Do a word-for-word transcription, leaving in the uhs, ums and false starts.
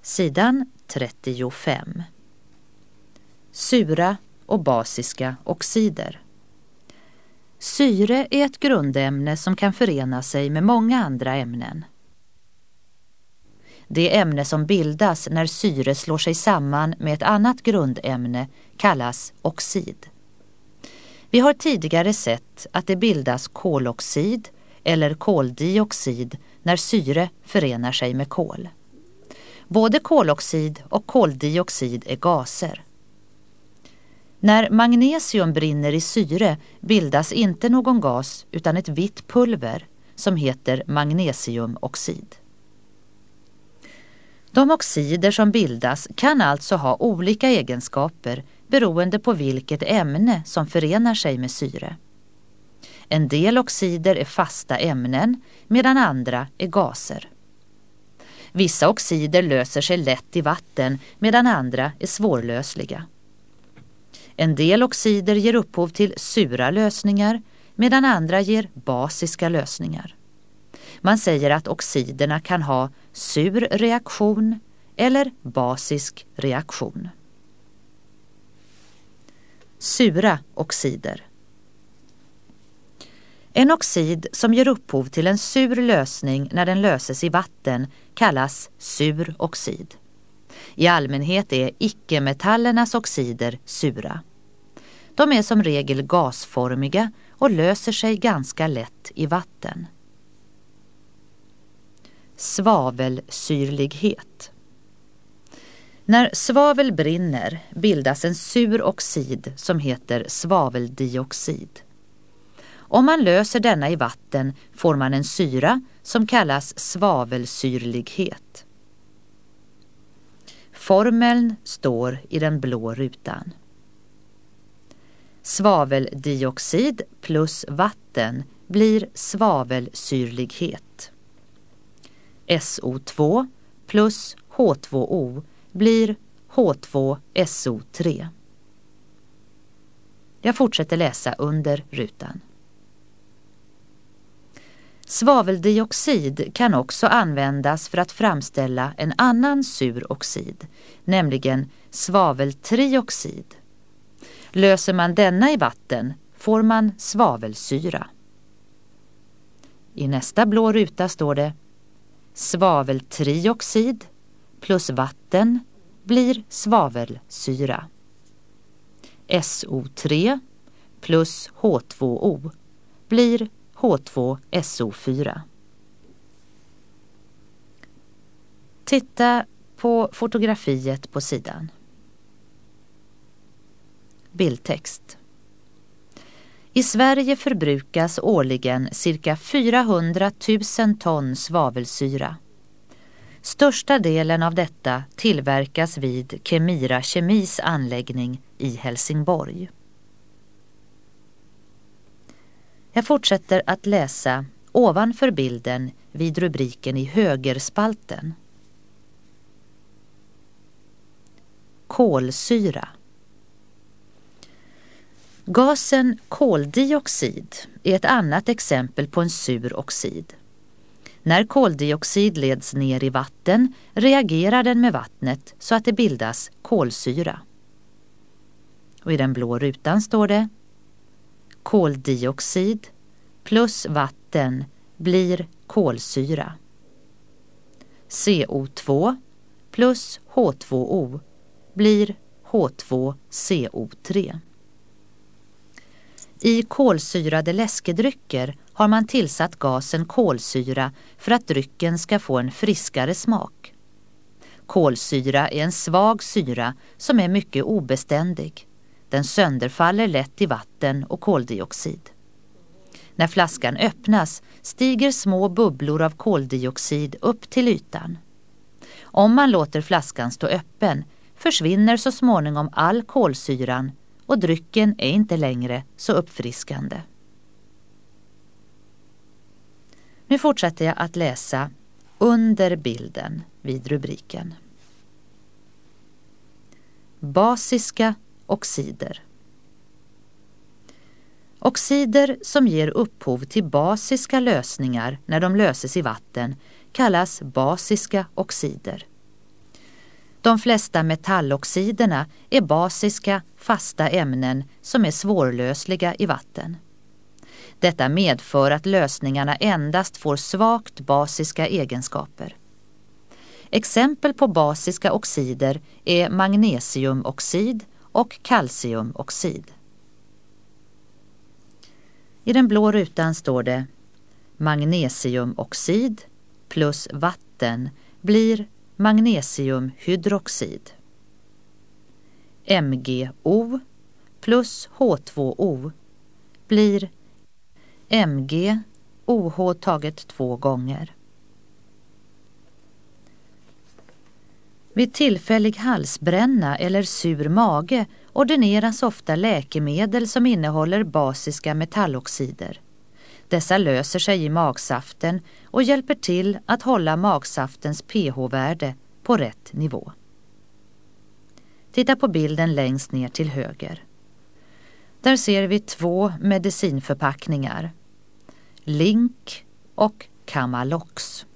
Sidan trettiofem. Sura och basiska oxider. Syre är ett grundämne som kan förena sig med många andra ämnen. Det ämne som bildas när syre slår sig samman med ett annat grundämne kallas oxid. Vi har tidigare sett att det bildas koloxid eller koldioxid när syre förenar sig med kol. Både koloxid och koldioxid är gaser. När magnesium brinner i syre bildas inte någon gas utan ett vitt pulver som heter magnesiumoxid. De oxider som bildas kan alltså ha olika egenskaper beroende på vilket ämne som förenar sig med syre. En del oxider är fasta ämnen medan andra är gaser. Vissa oxider löser sig lätt i vatten medan andra är svårlösliga. En del oxider ger upphov till sura lösningar medan andra ger basiska lösningar. Man säger att oxiderna kan ha sur reaktion eller basisk reaktion. Sura oxider. En oxid som ger upphov till en sur lösning när den löses i vatten kallas sur oxid. I allmänhet är icke-metallernas oxider sura. De är som regel gasformiga och löser sig ganska lätt i vatten. Svavelsyrlighet. När svavel brinner bildas en sur oxid som heter svaveldioxid. Om man löser denna i vatten får man en syra som kallas svavelsyrlighet. Formeln står i den blå rutan. Svaveldioxid plus vatten blir svavelsyrlighet. S O två plus H två O blir H två S O tre. Jag fortsätter läsa under rutan. Svaveldioxid kan också användas för att framställa en annan sur oxid, nämligen svaveltrioxid. Löser man denna i vatten får man svavelsyra. I nästa blå ruta står det: svaveltrioxid plus vatten blir svavelsyra. S O tre plus H två O blir H två S O fyra. Titta på fotografiet på sidan. Bildtext. I Sverige förbrukas årligen cirka fyrahundratusen ton svavelsyra. Största delen av detta tillverkas vid Kemira Kemis anläggning i Helsingborg. Jag fortsätter att läsa ovanför bilden vid rubriken i högerspalten. Kolsyra. Gasen koldioxid är ett annat exempel på en sur oxid. När koldioxid leds ner i vatten reagerar den med vattnet så att det bildas kolsyra. Och i den blå rutan står det: koldioxid plus vatten blir kolsyra. C O två plus H två O blir H två C O tre. I kolsyrade läskedrycker har man tillsatt gasen kolsyra för att drycken ska få en friskare smak. Kolsyra är en svag syra som är mycket obeständig. Den sönderfaller lätt i vatten och koldioxid. När flaskan öppnas stiger små bubblor av koldioxid upp till ytan. Om man låter flaskan stå öppen försvinner så småningom all kolsyran och drycken är inte längre så uppfriskande. Nu fortsätter jag att läsa under bilden vid rubriken. Basiska oxider. Oxider som ger upphov till basiska lösningar när de löses i vatten kallas basiska oxider. De flesta metalloxiderna är basiska, fasta ämnen som är svårlösliga i vatten. Detta medför att lösningarna endast får svagt basiska egenskaper. Exempel på basiska oxider är magnesiumoxid och kalciumoxid. I den blå rutan står det: magnesiumoxid plus vatten blir magnesiumhydroxid. M g O plus H två O blir M g O H taget två gånger. Vid tillfällig halsbränna eller sur mage ordineras ofta läkemedel som innehåller basiska metalloxider. Dessa löser sig i magsaften och hjälper till att hålla magsaftens pH-värde på rätt nivå. Titta på bilden längst ner till höger. Där ser vi två medicinförpackningar, Link och Camalox.